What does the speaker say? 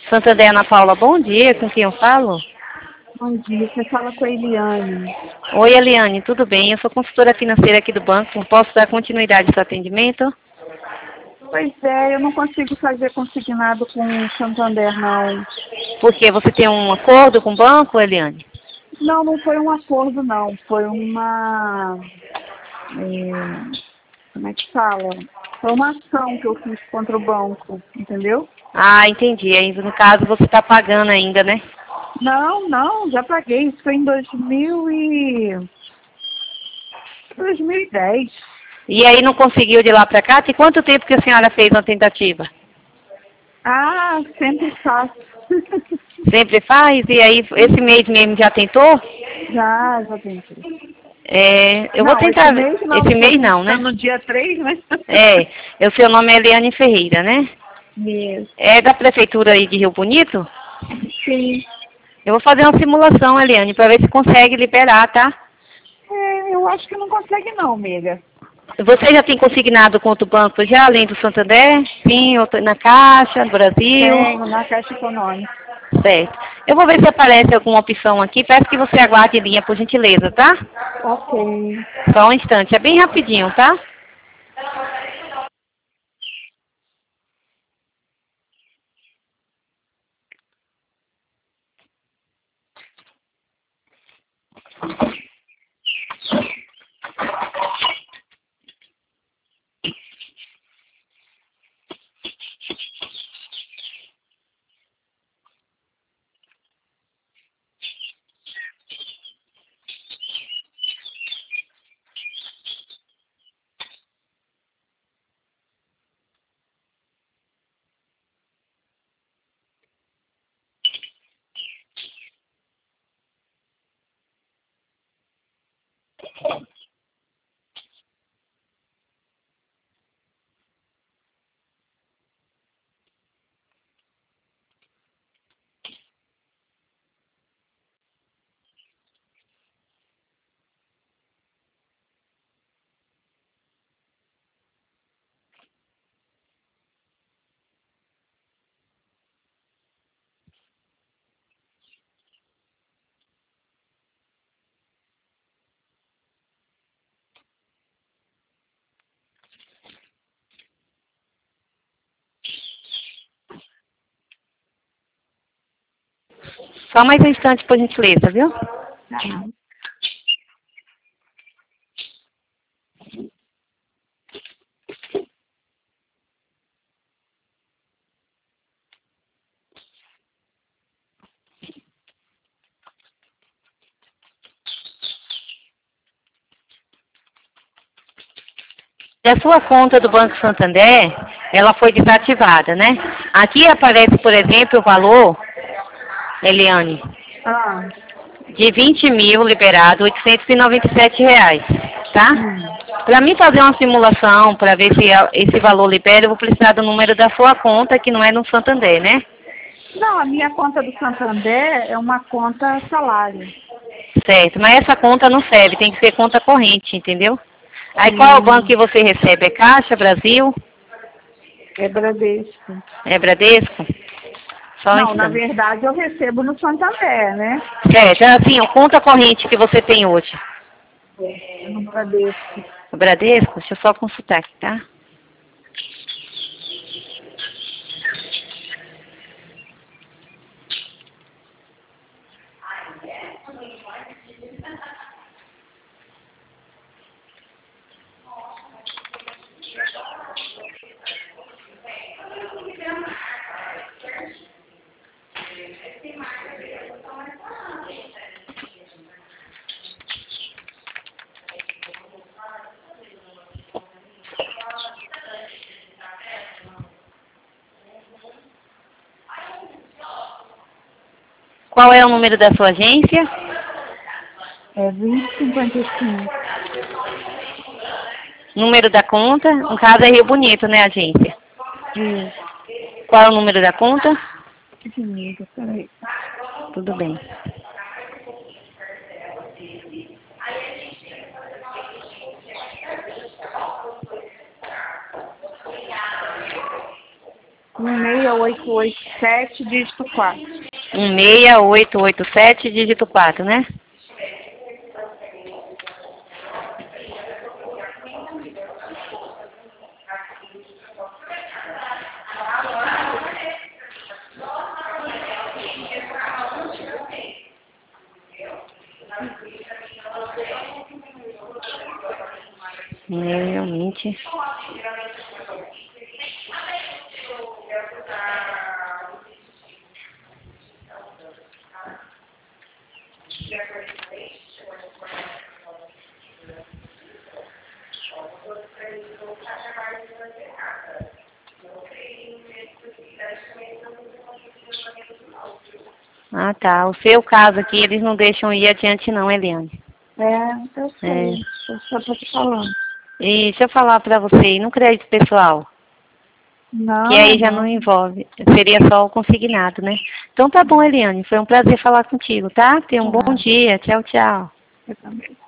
Santander, Ana Paula, bom dia, com quem eu falo? Bom dia, você fala com a Eliane. Oi, Eliane, tudo bem? Eu sou consultora financeira aqui do banco, posso dar continuidade ao seu atendimento? Pois é, eu não consigo fazer consignado com o Santander, não. Porque você tem um acordo com o banco, Eliane? Não, não foi um acordo, não. Foi como é que fala? Foi uma ação que eu fiz contra o banco, entendeu? Ah, entendi. Aí, no caso, você está pagando ainda, né? Não, já paguei. Isso foi em 2010. E aí não conseguiu de lá para cá? Tem quanto tempo que a senhora fez uma tentativa? Ah, sempre faço. Sempre faz? E aí, esse mês mesmo já tentou? Já tentei. Eu vou Não, tentar. esse mês não, Esse porque a mês gente não, está né? no dia 3, né? O seu nome é Eliane Ferreira, né? Mesmo. É da prefeitura aí de Rio Bonito? Sim. Eu vou fazer uma simulação, Eliane, para ver se consegue liberar, tá? Eu acho que não consegue não, amiga. Você já tem consignado com outro banco já, além do Santander? Sim, na Caixa, no Brasil? Tenho, na Caixa Econômica. Certo. Eu vou ver se aparece alguma opção aqui. Peço que você aguarde em linha, por gentileza, tá? Ok. Só um instante. É bem rapidinho, tá? Só mais um instante, por gentileza, viu? Tá. E a sua conta do Banco Santander, ela foi desativada, né? Aqui aparece, por exemplo, o valor, Eliane, Ah, de 20 mil liberado, R$ 897, tá? hum. Para mim fazer uma simulação, para ver se esse valor libera, eu vou precisar do número da sua conta, que não é no Santander, né? Não, a minha conta do Santander é uma conta salário. Certo, mas essa conta não serve, tem que ser conta corrente, entendeu? Aí qual é o banco Hum, que você recebe? É Caixa, Brasil? é Bradesco. É Bradesco? Só um Não, na instante. verdade eu recebo no Santander, né? Certo, assim, a conta corrente que você tem hoje. É no Bradesco. O Bradesco? Deixa eu só consultar aqui, tá? Qual é o número da sua agência? É 2055. Número da conta? No caso é Rio Bonito, né, agência? Isso. Qual é o número da conta? Amiga, peraí. Tudo bem. 16887, dígito 4. 16887, dígito 4, né? Realmente. Ah, tá. O seu caso aqui, eles não deixam ir adiante não, Eliane. Eu sei. Eu só tô te falando. E deixa eu falar pra você, e no crédito pessoal? Não, Que aí já não envolve. Seria só o consignado, né? Então tá bom, Eliane. Foi um prazer falar contigo, tá? Tenha um bom dia. Tchau, tchau. Eu também.